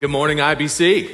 Good morning, IBC.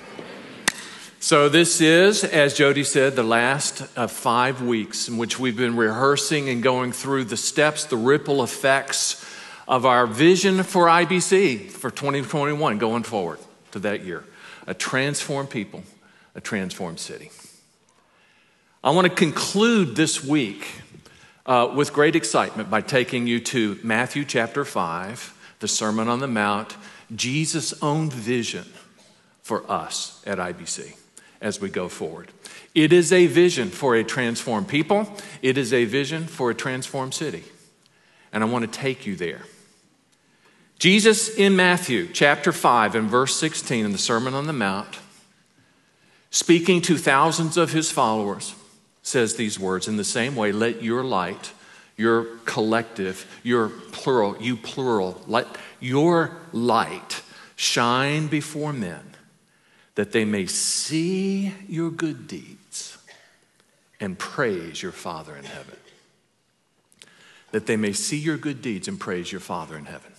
So this is, as Jody said, the last of 5 weeks in which we've been rehearsing and going through the steps, the ripple effects of our vision for IBC for 2021 going forward to that year. A transformed people, a transformed city. I want to conclude this week with great excitement by taking you to Matthew chapter 5, the Sermon on the Mount, Jesus' own vision for us at IBC as we go forward. It is a vision for a transformed people. It is a vision for a transformed city. And I want to take you there. Jesus in Matthew chapter 5 and verse 16 in the Sermon on the Mount, speaking to thousands of his followers, says these words, in the same way, let your light, your collective, your plural, you plural, let your light shine before men, that they may see your good deeds and praise your Father in heaven. That they may see your good deeds and praise your Father in heaven.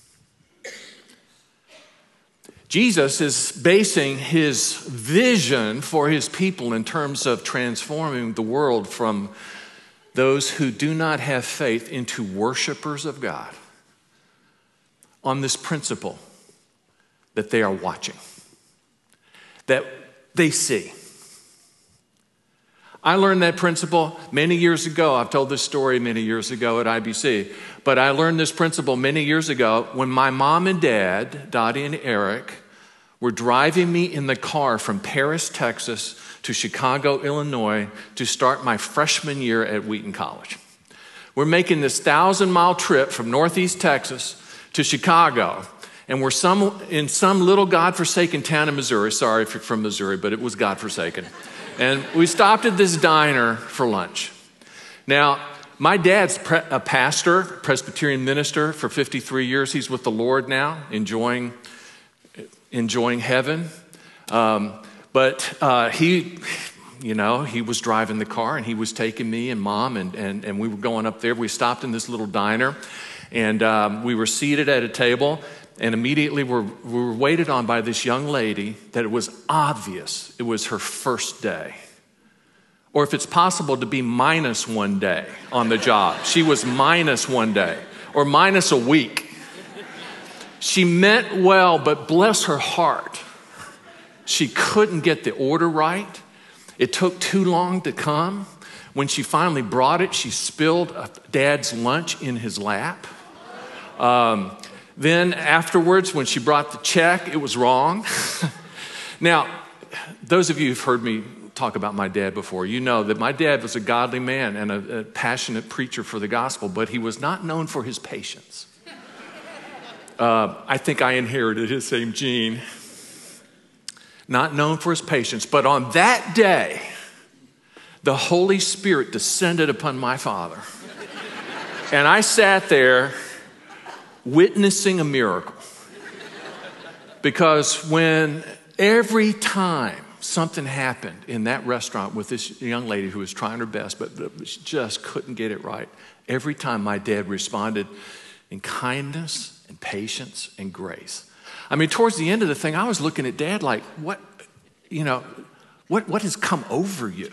Jesus is basing his vision for his people in terms of transforming the world from those who do not have faith into worshipers of God on this principle that they are watching, that they see. I learned that principle many years ago. I've told this story many years ago at IBC, but I learned this principle many years ago when my mom and dad, Dottie and Eric, were driving me in the car from Paris, Texas to Chicago, Illinois to start my freshman year at Wheaton College. We're making this 1,000-mile trip from Northeast Texas to Chicago, and we're in some little godforsaken town in Missouri. Sorry if you're from Missouri, but it was godforsaken. And we stopped at this diner for lunch. Now, my dad's a pastor, Presbyterian minister for 53 years. He's with the Lord now, enjoying heaven. But he was driving the car and he was taking me and mom and we were going up there. We stopped in this little diner and we were seated at a table and immediately we were waited on by this young lady that it was obvious it was her first day. Or if it's possible to be minus 1 day on the job. She was minus 1 day or minus a week. She meant well, but bless her heart, she couldn't get the order right. It took too long to come. When she finally brought it, she spilled Dad's lunch in his lap. Then afterwards, when she brought the check, it was wrong. Now, those of you who've heard me talk about my dad before, you know that my dad was a godly man and a passionate preacher for the gospel, but he was not known for his patience. I think I inherited his same gene. Not known for his patience, but on that day, the Holy Spirit descended upon my father. And I sat there witnessing a miracle. Because when every time something happened in that restaurant with this young lady who was trying her best, but she just couldn't get it right, every time my dad responded in kindness and patience and grace. I mean, towards the end of the thing, I was looking at Dad like, what has come over you?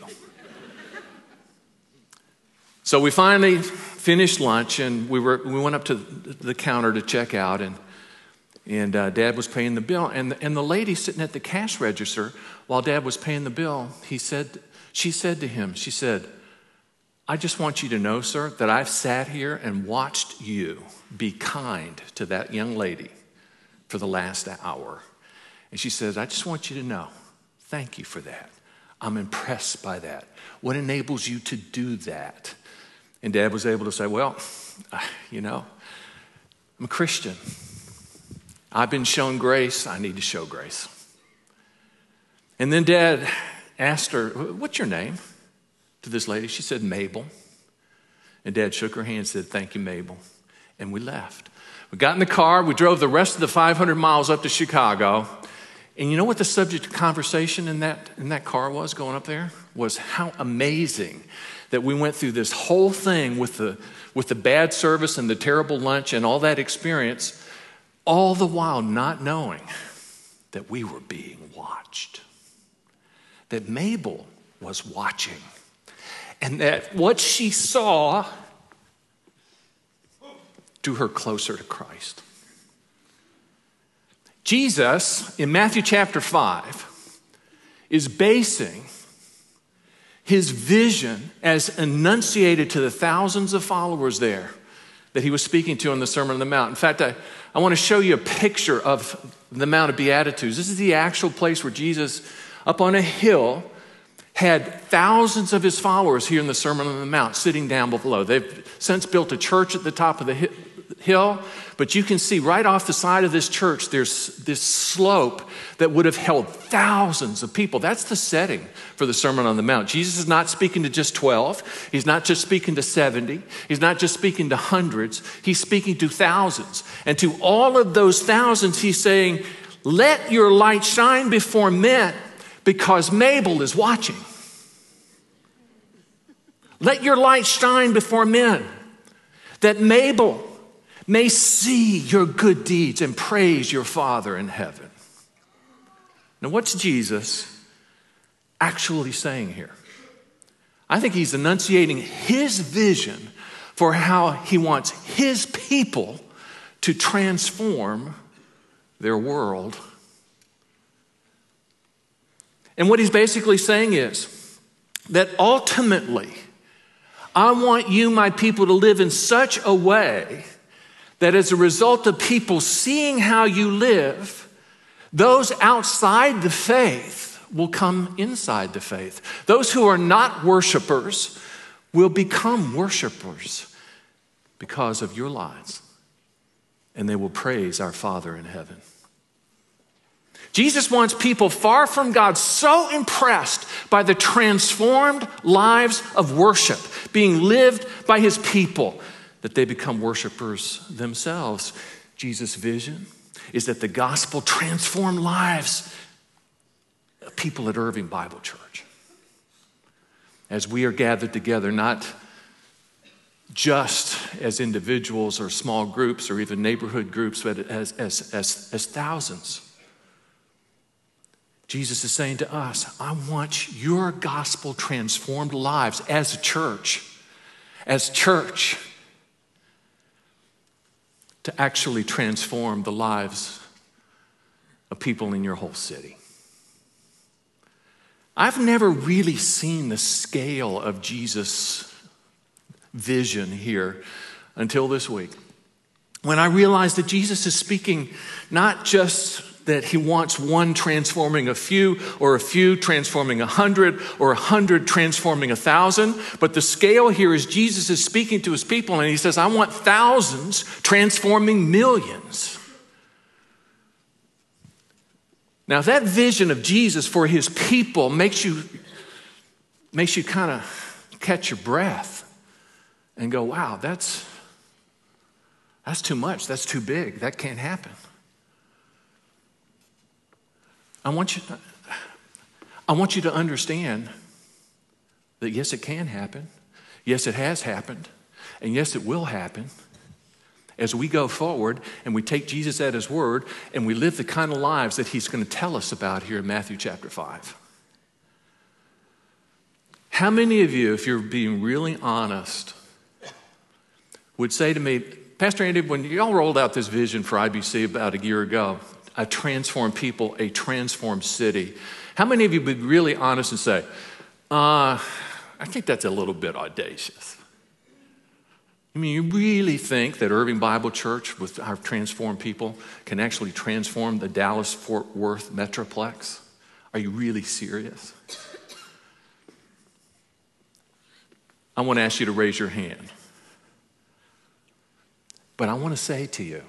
So we finally finished lunch and we went up to the counter to check out and Dad was paying the bill and the lady sitting at the cash register while Dad was paying the bill, she said to him, I just want you to know, sir, that I've sat here and watched you be kind to that young lady for the last hour. And she says, I just want you to know, thank you for that. I'm impressed by that. What enables you to do that? And Dad was able to say, well, I'm a Christian. I've been shown grace. I need to show grace. And then Dad asked her, what's your name? To this lady. She said, Mabel. And Dad shook her hand and said, thank you, Mabel. And we left. We got in the car. We drove the rest of the 500 miles up to Chicago. And you know what the subject of conversation in that car was going up there? Was how amazing that we went through this whole thing with the bad service and the terrible lunch and all that experience, all the while not knowing that we were being watched, that Mabel was watching, and that what she saw drew her closer to Christ. Jesus, in Matthew chapter 5, is basing his vision as enunciated to the thousands of followers there that he was speaking to on the Sermon on the Mount. In fact, I want to show you a picture of the Mount of Beatitudes. This is the actual place where Jesus, up on a hill, had thousands of his followers here in the Sermon on the Mount sitting down below. They've since built a church at the top of the hill, but you can see right off the side of this church, there's this slope that would have held thousands of people. That's the setting for the Sermon on the Mount. Jesus is not speaking to just 12. He's not just speaking to 70. He's not just speaking to hundreds. He's speaking to thousands. And to all of those thousands, he's saying, let your light shine before men because Mabel is watching. Let your light shine before men that Mabel may see your good deeds and praise your Father in heaven. Now, what's Jesus actually saying here? I think he's enunciating his vision for how he wants his people to transform their world. And what he's basically saying is that ultimately, I want you, my people, to live in such a way that as a result of people seeing how you live, those outside the faith will come inside the faith. Those who are not worshipers will become worshipers because of your lives, and they will praise our Father in heaven. Jesus wants people far from God so impressed by the transformed lives of worship being lived by his people that they become worshipers themselves. Jesus' vision is that the gospel transform lives of people at Irving Bible Church. As we are gathered together, not just as individuals or small groups or even neighborhood groups, but as thousands. Jesus is saying to us, I want your gospel transformed lives as a church, to actually transform the lives of people in your whole city. I've never really seen the scale of Jesus' vision here until this week, when I realized that Jesus is speaking not just that he wants one transforming a few, or a few transforming 100, or 100 transforming 1,000. But the scale here is Jesus is speaking to his people and he says, I want thousands transforming millions. Now that vision of Jesus for his people makes you kind of catch your breath and go, wow, that's too much. That's too big. That can't happen. I want you to understand that yes, it can happen. Yes, it has happened. And yes, it will happen as we go forward and we take Jesus at his word and we live the kind of lives that he's going to tell us about here in Matthew chapter 5. How many of you, if you're being really honest, would say to me, Pastor Andy, when y'all rolled out this vision for IBC about a year ago, a transformed people, a transformed city. How many of you would be really honest and say, I think that's a little bit audacious? I mean, you really think that Irving Bible Church with our transformed people can actually transform the Dallas-Fort Worth Metroplex? Are you really serious? I want to ask you to raise your hand. But I want to say to you,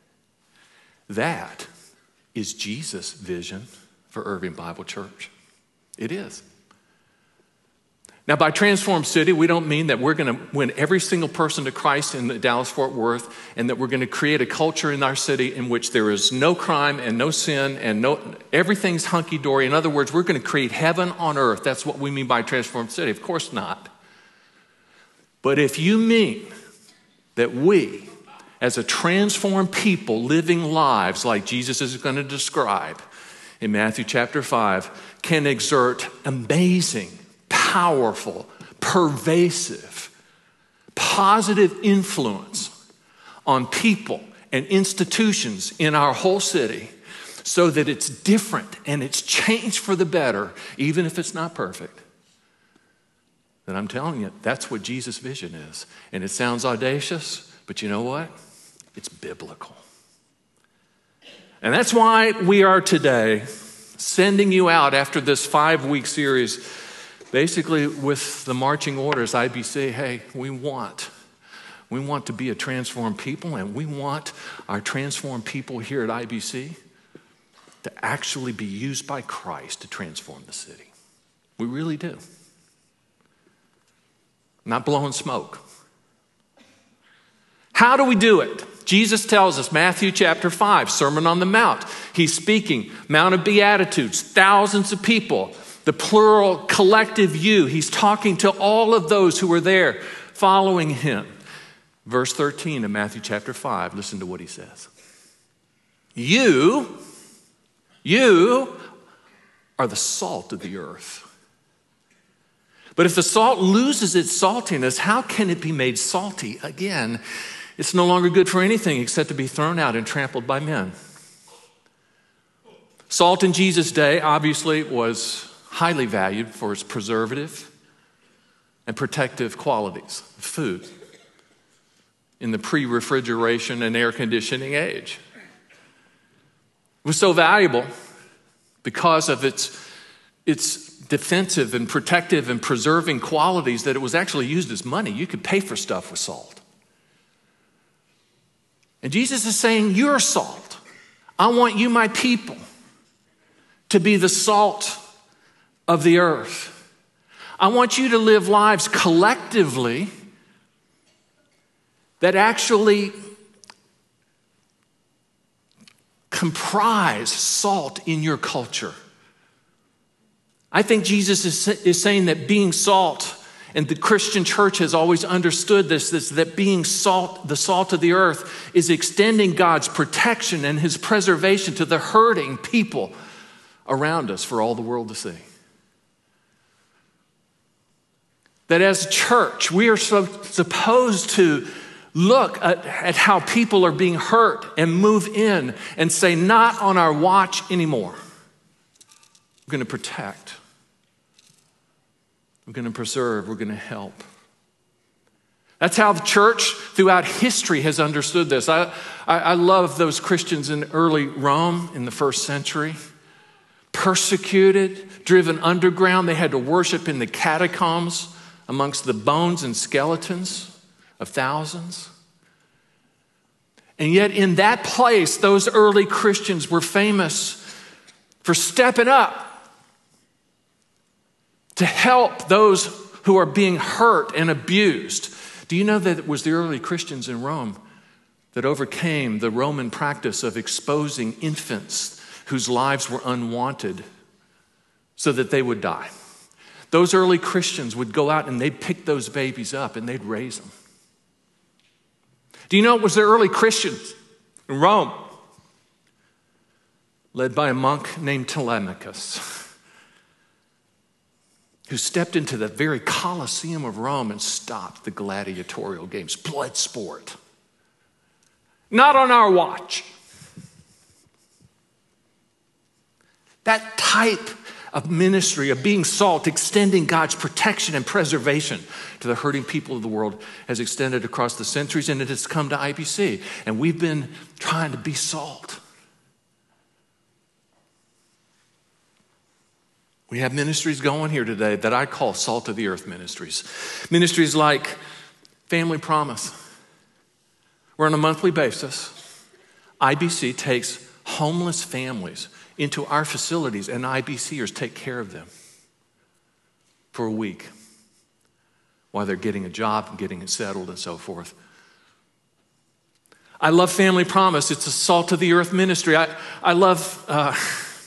that is Jesus' vision for Irving Bible Church. It is. Now, by transformed city, we don't mean that we're going to win every single person to Christ in the Dallas-Fort Worth and that we're going to create a culture in our city in which there is no crime and no sin and everything's hunky-dory. In other words, we're going to create heaven on earth. That's what we mean by transformed city. Of course not. But if you mean that we, as a transformed people living lives like Jesus is going to describe, in Matthew chapter 5 can exert amazing, powerful, pervasive, positive influence on people and institutions in our whole city so that it's different and it's changed for the better, even if it's not perfect, then I'm telling you, that's what Jesus' vision is. And it sounds audacious, but you know what? It's biblical. And that's why we are today sending you out after this 5-week series, basically with the marching orders, IBC, hey, we want to be a transformed people, and we want our transformed people here at IBC to actually be used by Christ to transform the city. We really do. Not blowing smoke. How do we do it? Jesus tells us, Matthew chapter 5, Sermon on the Mount. He's speaking, Mount of Beatitudes, thousands of people, the plural collective you. He's talking to all of those who were there following him. Verse 13 of Matthew chapter 5, listen to what he says. You are the salt of the earth. But if the salt loses its saltiness, how can it be made salty again? It's no longer good for anything except to be thrown out and trampled by men. Salt in Jesus' day obviously was highly valued for its preservative and protective qualities of food in the pre-refrigeration and air conditioning age. It was so valuable because of its defensive and protective and preserving qualities that it was actually used as money. You could pay for stuff with salt. And Jesus is saying, you're salt. I want you, my people, to be the salt of the earth. I want you to live lives collectively that actually comprise salt in your culture. I think Jesus is saying that being salt, and the Christian church has always understood this, that being salt, the salt of the earth, is extending God's protection and his preservation to the hurting people around us for all the world to see. That as a church, we are supposed to look at how people are being hurt and move in and say, not on our watch anymore. We're going to protect. We're going to preserve. We're going to help. That's how the church throughout history has understood this. I love those Christians in early Rome in the first century. Persecuted, driven underground. They had to worship in the catacombs amongst the bones and skeletons of thousands. And yet in that place, those early Christians were famous for stepping up to help those who are being hurt and abused. Do you know that it was the early Christians in Rome that overcame the Roman practice of exposing infants whose lives were unwanted so that they would die? Those early Christians would go out and they'd pick those babies up and they'd raise them. Do you know it was the early Christians in Rome, led by a monk named Telemachus, who stepped into the very Colosseum of Rome and stopped the gladiatorial games, blood sport. Not on our watch. That type of ministry, of being salt, extending God's protection and preservation to the hurting people of the world, has extended across the centuries, and it has come to IBC. And we've been trying to be salt. We have ministries going here today that I call Salt of the Earth ministries. Ministries like Family Promise, where on a monthly basis, IBC takes homeless families into our facilities, and IBCers take care of them for a week while they're getting a job and getting it settled and so forth. I love Family Promise. It's a Salt of the Earth ministry. I love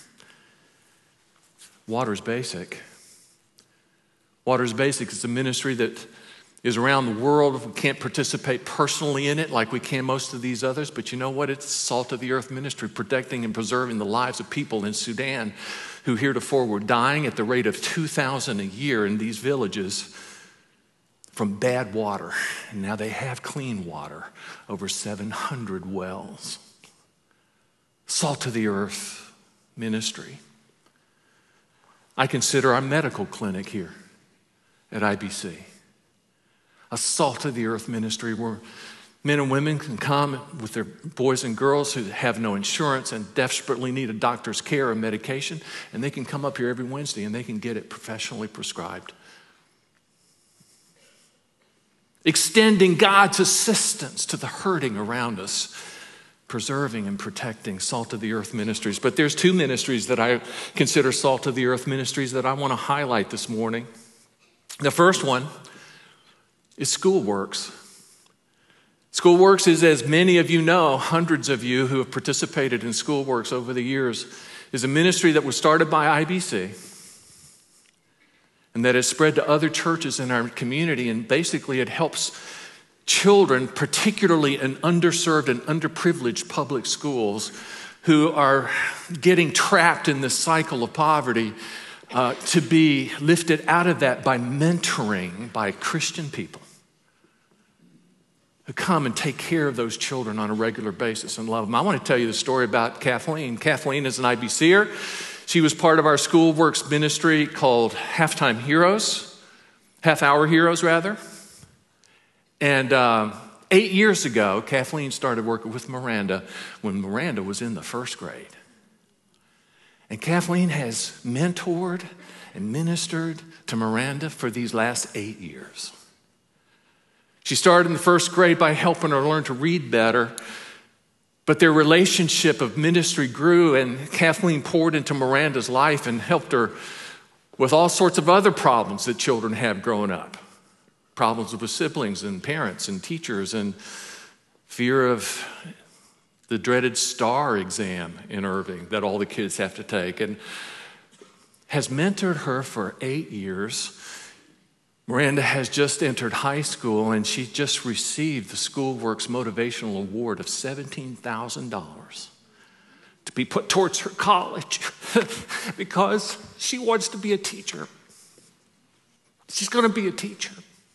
Water's Basic. Water's Basic is a ministry that is around the world. We can't participate personally in it like we can most of these others, but you know what? It's salt of the earth ministry, protecting and preserving the lives of people in Sudan who heretofore were dying at the rate of 2,000 a year in these villages from bad water. And now they have clean water, over 700 wells. Salt of the earth ministry. I consider our medical clinic here at IBC a salt of the earth ministry where men and women can come with their boys and girls who have no insurance and desperately need a doctor's care or medication, and they can come up here every Wednesday and they can get it professionally prescribed. Extending God's assistance to the hurting around us, preserving and protecting salt of the earth ministries. But there's two ministries that I consider salt of the earth ministries that I want to highlight this morning. The first one is SchoolWorks. SchoolWorks is, as many of you know, hundreds of you who have participated in SchoolWorks over the years, is a ministry that was started by IBC and that has spread to other churches in our community. And basically it helps children, particularly in underserved and underprivileged public schools, who are getting trapped in this cycle of poverty, to be lifted out of that by mentoring by Christian people who come and take care of those children on a regular basis and love them. I want to tell you the story about Kathleen. Kathleen is an IBCer. She was part of our SchoolWorks ministry called Half-Hour Heroes rather. And 8 years ago, Kathleen started working with Miranda when Miranda was in the first grade. And Kathleen has mentored and ministered to Miranda for these last 8 years. She started in the first grade by helping her learn to read better, but their relationship of ministry grew, and Kathleen poured into Miranda's life and helped her with all sorts of other problems that children have growing up. Problems with siblings and parents and teachers and fear of the dreaded STAR exam in Irving that all the kids have to take, and has mentored her for 8 years. Miranda has just entered high school, and she just received the SchoolWorks Motivational Award of $17,000 to be put towards her college because she wants to be a teacher. She's going to be a teacher.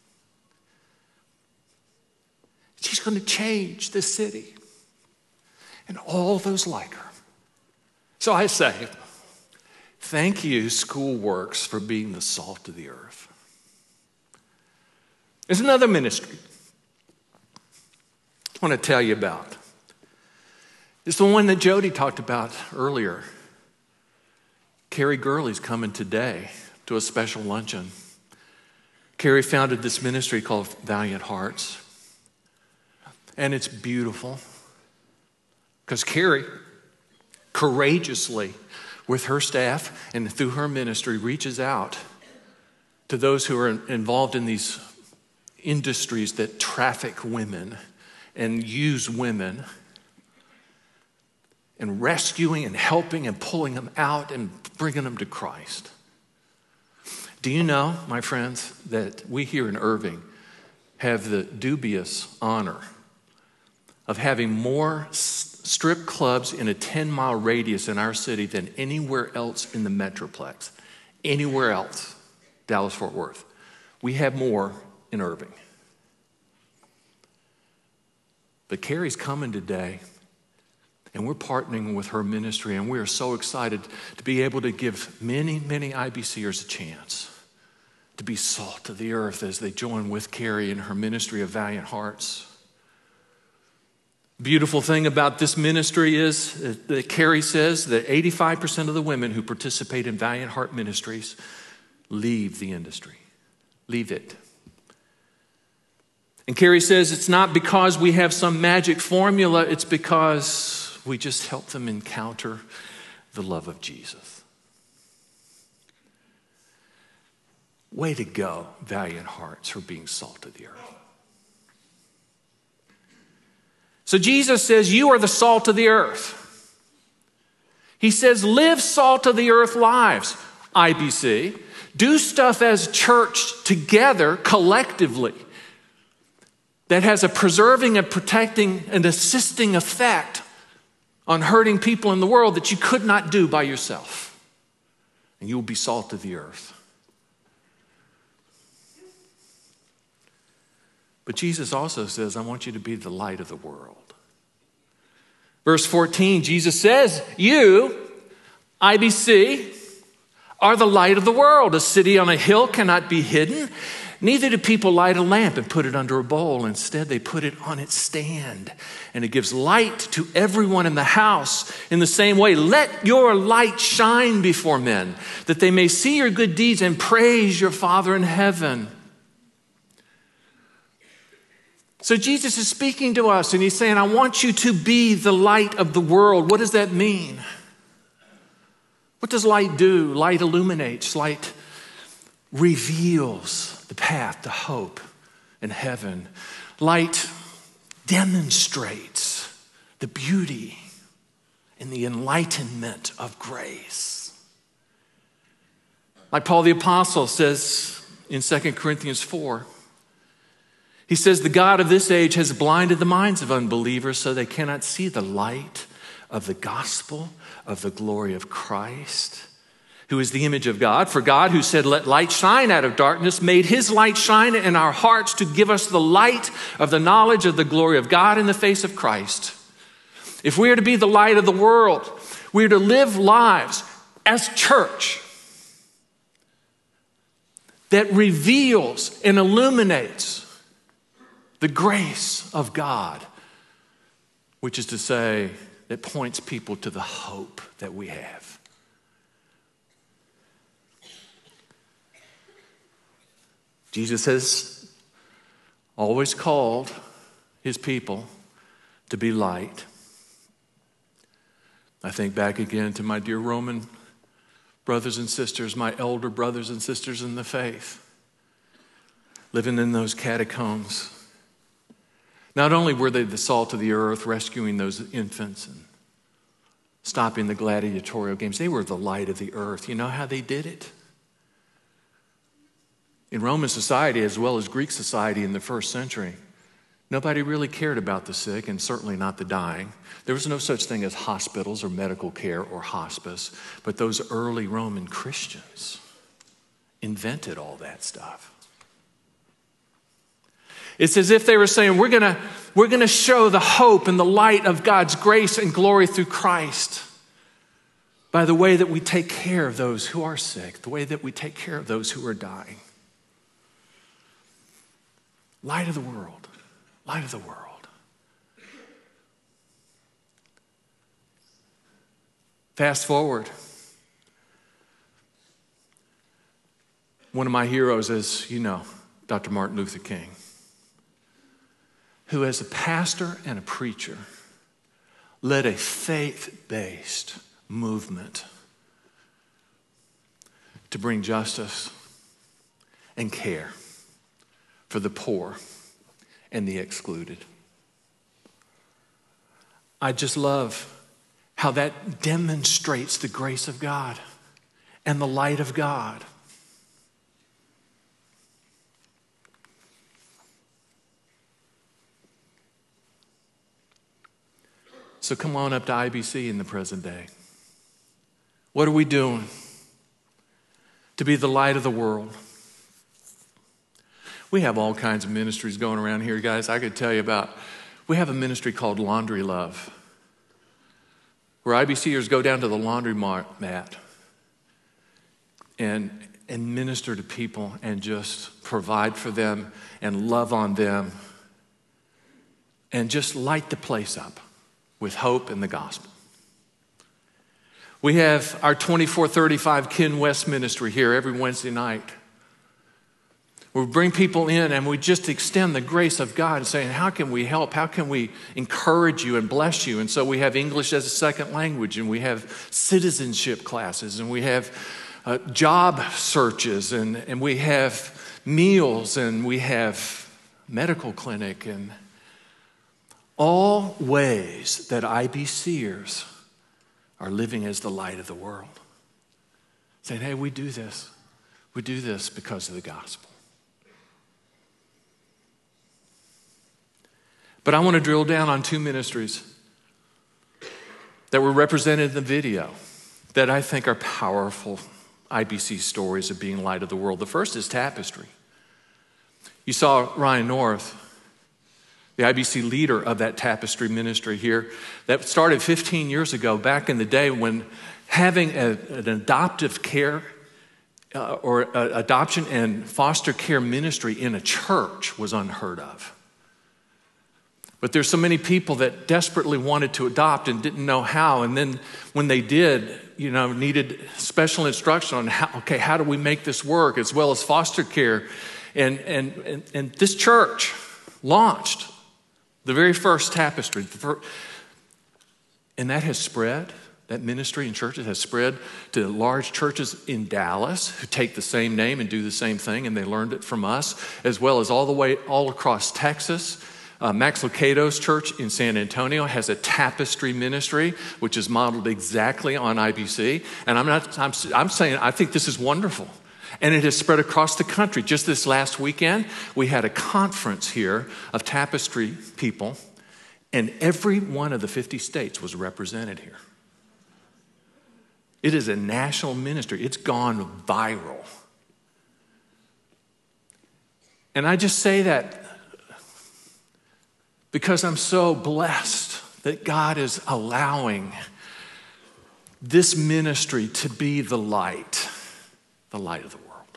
She's going to change this city and all those like her. So I say, thank you, SchoolWorks, for being the salt of the earth. There's another ministry I want to tell you about. It's the one that Jody talked about earlier. Carrie Gurley's coming today to a special luncheon. Carrie founded this ministry called Valiant Hearts. And it's beautiful because Carrie courageously, with her staff and through her ministry, reaches out to those who are involved in these industries that traffic women and use women, and rescuing and helping and pulling them out and bringing them to Christ. Do you know, my friends, that we here in Irving have the dubious honor of having more strip clubs in a 10-mile radius in our city than anywhere else in the Metroplex? Anywhere else, Dallas-Fort Worth. We have more in Irving. But Carrie's coming today, and we're partnering with her ministry, and we are so excited to be able to give many, many IBCers a chance to be salt of the earth as they join with Carrie in her ministry of Valiant Hearts. Beautiful thing about this ministry is that Carrie says that 85% of the women who participate in Valiant Heart Ministries leave the industry, leave it. And Carrie says it's not because we have some magic formula, it's because we just help them encounter the love of Jesus. Way to go, Valiant Hearts, for being salt of the earth. So Jesus says, you are the salt of the earth. He says, live salt of the earth lives, IBC. Do stuff as church together, collectively. that has a preserving and protecting and assisting effect on hurting people in the world that you could not do by yourself. And you will be salt of the earth. But Jesus also says, I want you to be the light of the world. Verse 14, Jesus says, you, IBC, are the light of the world. A city on a hill cannot be hidden. Neither do people light a lamp and put it under a bowl. Instead, they put it on its stand, and it gives light to everyone in the house. In the same way, let your light shine before men, that they may see your good deeds and praise your Father in heaven. So Jesus is speaking to us, and he's saying, I want you to be the light of the world. What does that mean? What does light do? Light illuminates. Light reveals the path to hope and heaven. Light demonstrates the beauty and the enlightenment of grace. Like Paul the Apostle says in 2 Corinthians 4, he says, the God of this age has blinded the minds of unbelievers so they cannot see the light of the gospel of the glory of Christ, who is the image of God. For God, who said, let light shine out of darkness, made his light shine in our hearts to give us the light of the knowledge of the glory of God in the face of Christ. If we are to be the light of the world, we are to live lives as church that reveals and illuminates the grace of God, which is to say, that points people to the hope that we have. Jesus has always called his people to be light. I think back again to my dear Roman brothers and sisters, my elder brothers and sisters in the faith, living in those catacombs. Not only were they the salt of the earth, rescuing those infants and stopping the gladiatorial games, they were the light of the earth. You know how they did it? In Roman society, as well as Greek society in the first century, nobody really cared about the sick, and certainly not the dying. There was no such thing as hospitals or medical care or hospice, but those early Roman Christians invented all that stuff. It's as if they were saying, we're going to show the hope and the light of God's grace and glory through Christ by the way that we take care of those who are sick, the way that we take care of those who are dying. Light of the world, light of the world. Fast forward. One of my heroes is, you know, Dr. Martin Luther King, who as a pastor and a preacher led a faith-based movement to bring justice and care for the poor and the excluded. I just love how that demonstrates the grace of God and the light of God. So come on up to IBC in the present day. What are we doing to be the light of the world? We have all kinds of ministries going around here, guys. I could tell you about, we have a ministry called Laundry Love, where IBCers go down to the laundry mat and minister to people and just provide for them and love on them and just light the place up with hope in the gospel. We have our 2435 Ken West ministry here every Wednesday night. We bring people in and we just extend the grace of God and saying, how can we help? How can we encourage you and bless you? And so we have English as a second language, and we have citizenship classes, and we have job searches, and we have meals, and we have medical clinic, and all ways that IBCers are living as the light of the world. Saying, hey, we do this. We do this because of the gospel. But I want to drill down on two ministries that were represented in the video that I think are powerful IBC stories of being light of the world. The first is Tapestry. You saw Ryan North, the IBC leader of that Tapestry ministry here, that started 15 years ago, back in the day when having an adoptive care or adoption and foster care ministry in a church was unheard of. But there's so many people that desperately wanted to adopt and didn't know how. And then when they did, needed special instruction on how do we make this work, as well as foster care. And this church launched the very first Tapestry. And that has spread. That ministry and churches has spread to large churches in Dallas who take the same name and do the same thing, and they learned it from us, as well as all across Texas. Max Lucado's church in San Antonio has a Tapestry ministry, which is modeled exactly on IBC. And I'm saying I think this is wonderful. And it has spread across the country. Just this last weekend, we had a conference here of Tapestry people, and every one of the 50 states was represented here. It is a national ministry. It's gone viral. And I just say that because I'm so blessed that God is allowing this ministry to be the light of the world.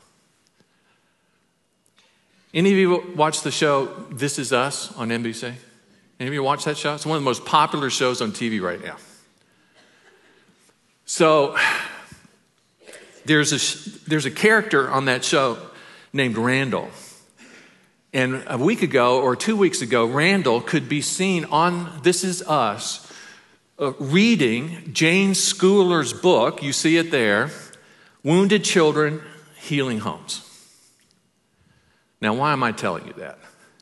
Any of you watch the show This Is Us on NBC? Any of you watch that show? It's one of the most popular shows on TV right now. So there's a character on that show named Randall. And a week ago or 2 weeks ago, Randall could be seen on This Is Us reading Jane Schooler's book. You see it there, Wounded Children Healing Homes. Now, why am I telling you that?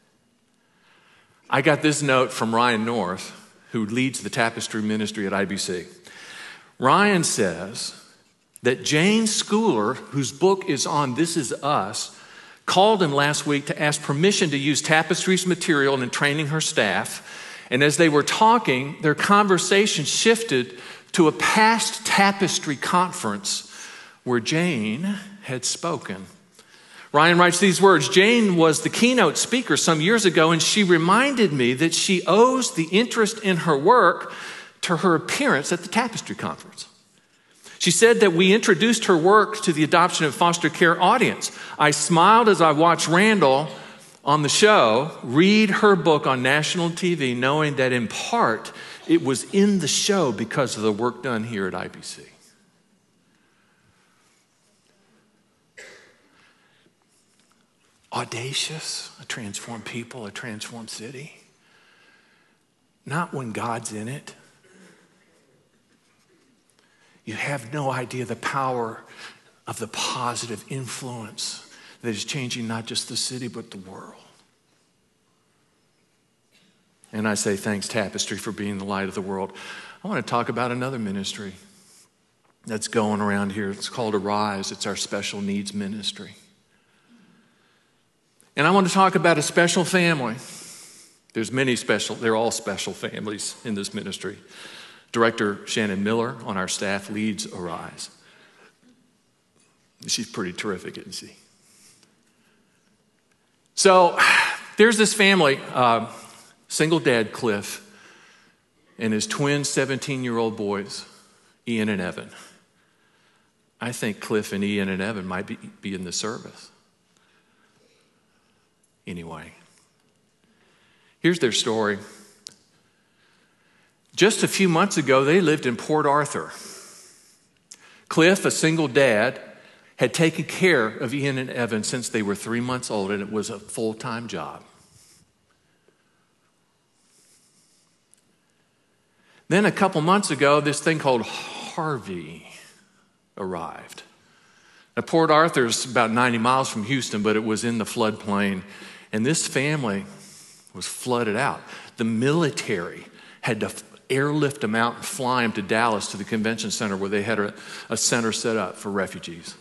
I got this note from Ryan North, who leads the Tapestry ministry at IBC. Ryan says that Jane Schooler, whose book is on This Is Us, called him last week to ask permission to use Tapestry's material in training her staff. And as they were talking, their conversation shifted to a past Tapestry conference where Jane had spoken. Ryan writes these words: Jane was the keynote speaker some years ago, and she reminded me that she owes the interest in her work to her appearance at the Tapestry conference. She said that we introduced her work to the adoption and foster care audience. I smiled as I watched Randall on the show read her book on national TV, knowing that in part it was in the show because of the work done here at IBC. Audacious, a transformed people, a transformed city. Not when God's in it. You have no idea the power of the positive influence that is changing not just the city, but the world. And I say thanks, Tapestry, for being the light of the world. I want to talk about another ministry that's going around here. It's called Arise. It's our special needs ministry. And I want to talk about a special family. They're all special families in this ministry. Director Shannon Miller on our staff leads Arise. She's pretty terrific, isn't she? So there's this family, single dad Cliff and his twin 17-year-old boys, Ian and Evan. I think Cliff and Ian and Evan might be in the service. Anyway, here's their story. Just a few months ago, they lived in Port Arthur. Cliff, a single dad, had taken care of Ian and Evan since they were 3 months old, and it was a full-time job. Then a couple months ago, this thing called Harvey arrived. Now, Port Arthur's about 90 miles from Houston, but it was in the floodplain, and this family was flooded out. The military had to airlift them out and fly them to Dallas to the convention center where they had a center set up for refugees.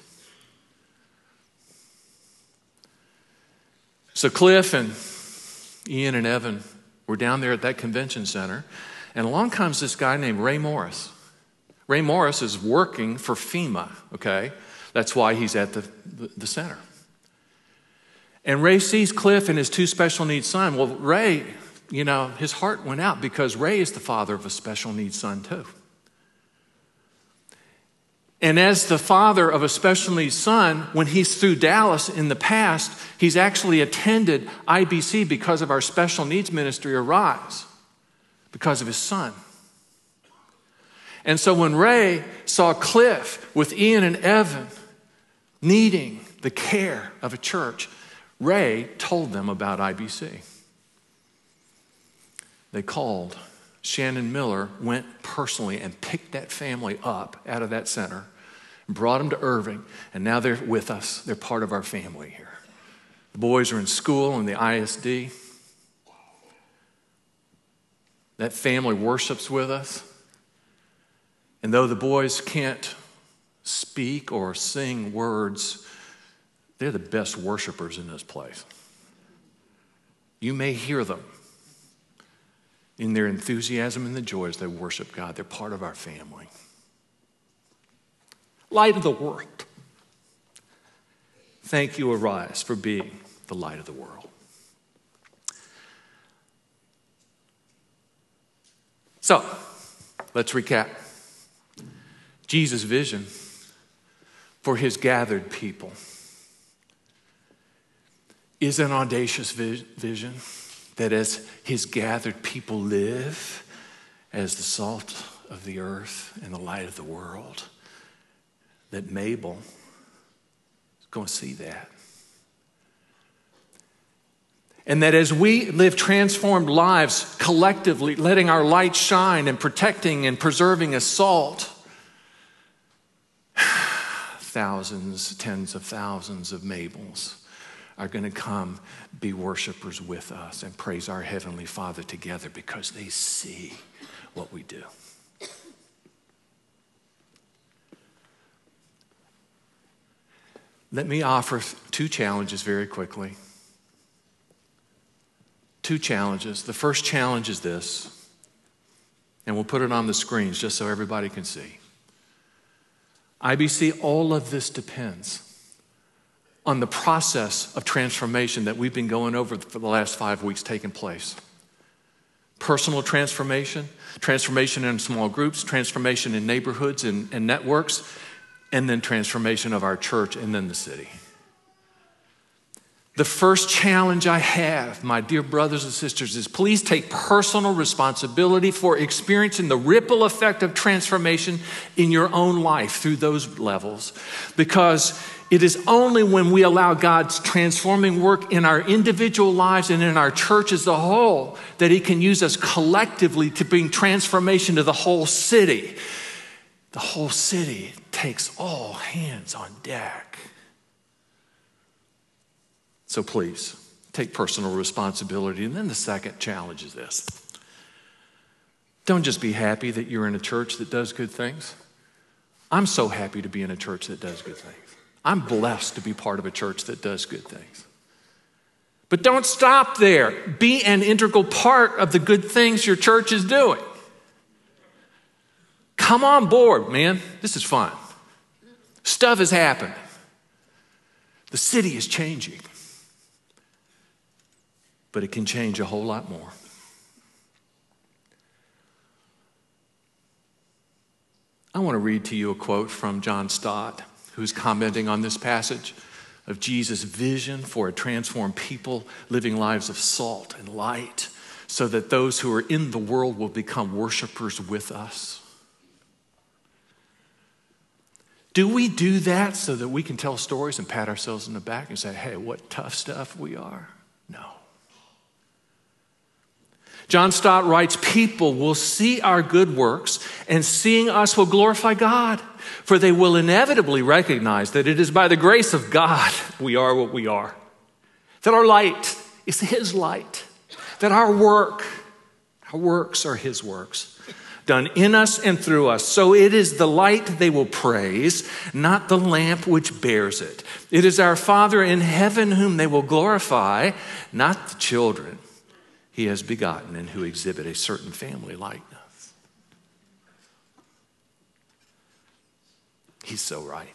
So Cliff and Ian and Evan We're down there at that convention center, and along comes this guy named Ray Morris. Ray Morris is working for FEMA, okay? That's why he's at the center. And Ray sees Cliff and his two special needs sons. Well, Ray, his heart went out because Ray is the father of a special needs son too. And as the father of a special needs son, when he's through Dallas in the past, he's actually attended IBC because of our special needs ministry, Arise, because of his son. And so when Ray saw Cliff with Ian and Evan needing the care of a church, Ray told them about IBC. They called. Shannon Miller went personally and picked that family up out of that center, brought them to Irving, and now they're with us. They're part of our family here. The boys are in school in the ISD. That family worships with us. And though the boys can't speak or sing words, they're the best worshipers in this place. You may hear them in their enthusiasm and the joy as they worship God. They're part of our family. Light of the world. Thank you, Arise, for being the light of the world. So, let's recap. Jesus' vision for his gathered people is an audacious vision that as his gathered people live as the salt of the earth and the light of the world, that Mabel is going to see that. And that as we live transformed lives collectively, letting our light shine and protecting and preserving as salt, thousands, tens of thousands of Mabels are going to come be worshipers with us and praise our Heavenly Father together because they see what we do. Let me offer two challenges very quickly. Two challenges. The first challenge is this, and we'll put it on the screens just so everybody can see. IBC, all of this depends on the process of transformation that we've been going over for the last 5 weeks taking place. Personal transformation, transformation in small groups, transformation in neighborhoods and networks, and then transformation of our church and then the city. The first challenge I have, my dear brothers and sisters, is please take personal responsibility for experiencing the ripple effect of transformation in your own life through those levels. Because it is only when we allow God's transforming work in our individual lives and in our church as a whole that he can use us collectively to bring transformation to the whole city. The whole city takes all hands on deck. So please, take personal responsibility. And then the second challenge is this. Don't just be happy that you're in a church that does good things. I'm so happy to be in a church that does good things. I'm blessed to be part of a church that does good things. But don't stop there. Be an integral part of the good things your church is doing. Come on board, man. This is fun. Stuff is happening. The city is changing. But it can change a whole lot more. I want to read to you a quote from John Stott, who's commenting on this passage of Jesus' vision for a transformed people living lives of salt and light so that those who are in the world will become worshipers with us. Do we do that so that we can tell stories and pat ourselves in the back and say, hey, what tough stuff we are? No. John Stott writes, people will see our good works, and seeing us will glorify God, for they will inevitably recognize that it is by the grace of God we are what we are, that our light is his light, that our works are his works, done in us and through us. So it is the light they will praise, not the lamp which bears it. It is our Father in heaven whom they will glorify, not the children. he has begotten and who exhibit a certain family likeness. He's so right.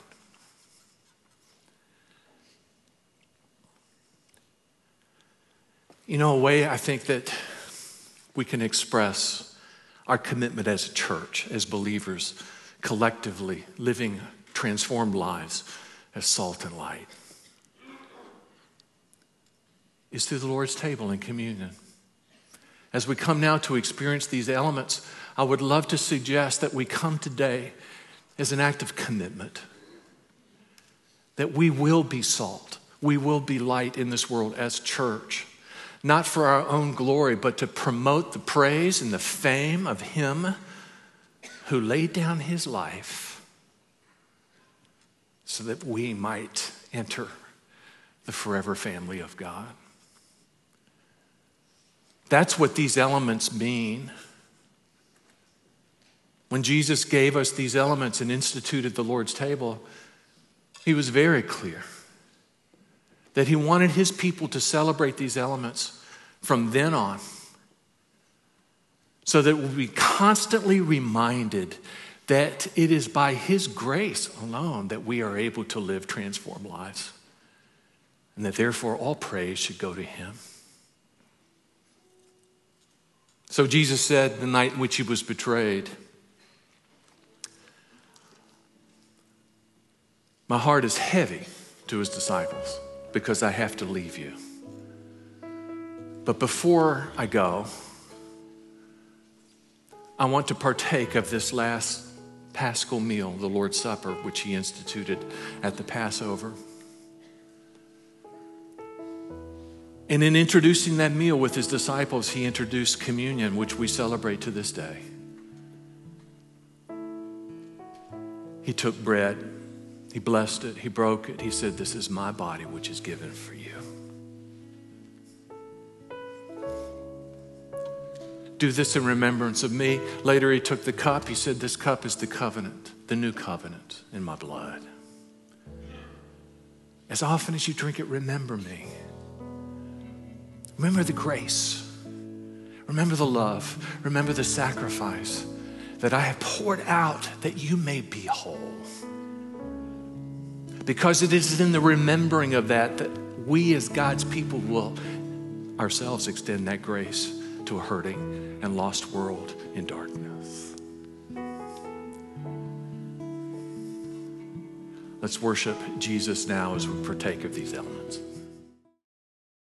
You know, a way I think that we can express our commitment as a church, as believers, collectively living transformed lives as salt and light, is through the Lord's table and communion. As we come now to experience these elements, I would love to suggest that we come today as an act of commitment, that we will be salt, we will be light in this world as church, not for our own glory, but to promote the praise and the fame of him who laid down his life so that we might enter the forever family of God. That's what these elements mean. When Jesus gave us these elements and instituted the Lord's table, he was very clear that he wanted his people to celebrate these elements from then on, so that we'll be constantly reminded that it is by his grace alone that we are able to live transformed lives, and that therefore all praise should go to him. So Jesus said the night in which he was betrayed, "My heart is heavy," to his disciples, "because I have to leave you. But before I go, I want to partake of this last Paschal meal, the Lord's Supper, which he instituted at the Passover." And in introducing that meal with his disciples, he introduced communion, which we celebrate to this day. He took bread, he blessed it, he broke it. He said, "This is my body, which is given for you. Do this in remembrance of me." Later he took the cup. He said, "This cup is the covenant, the new covenant in my blood. As often as you drink it, remember me." Remember the grace. Remember the love. Remember the sacrifice that I have poured out that you may be whole. Because it is in the remembering of that that we as God's people will ourselves extend that grace to a hurting and lost world in darkness. Let's worship Jesus now as we partake of these elements.